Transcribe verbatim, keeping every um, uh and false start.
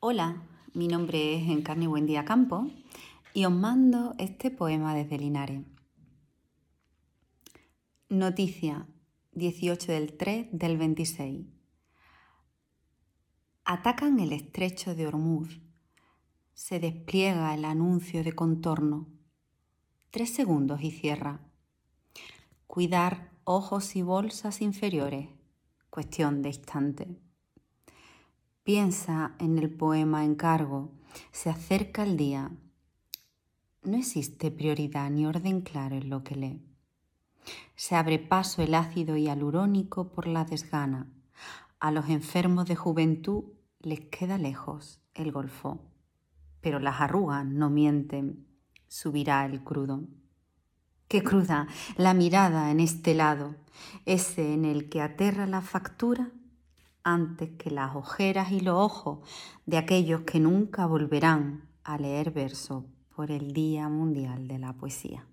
Hola, mi nombre es Encarni Buendía Campos y os mando este poema desde Linares. Noticia, dieciocho del tres del veintiséis. Atacan el estrecho de Ormuz. Se despliega el anuncio de contorno. Tres segundos y cierra. Cuidar ojos y bolsas inferiores. Cuestión de instante. Piensa en el poema encargo. Se acerca el día. No existe prioridad ni orden claro en lo que lee. Se abre paso el ácido hialurónico por la desgana. A los enfermos de juventud les queda lejos el golfo. Pero las arrugas no mienten. Subirá el crudo. ¡Qué cruda la mirada en este lado! Ese en el que aterra la factura antes que las ojeras y los ojos de aquellos que nunca volverán a leer verso por el Día Mundial de la Poesía.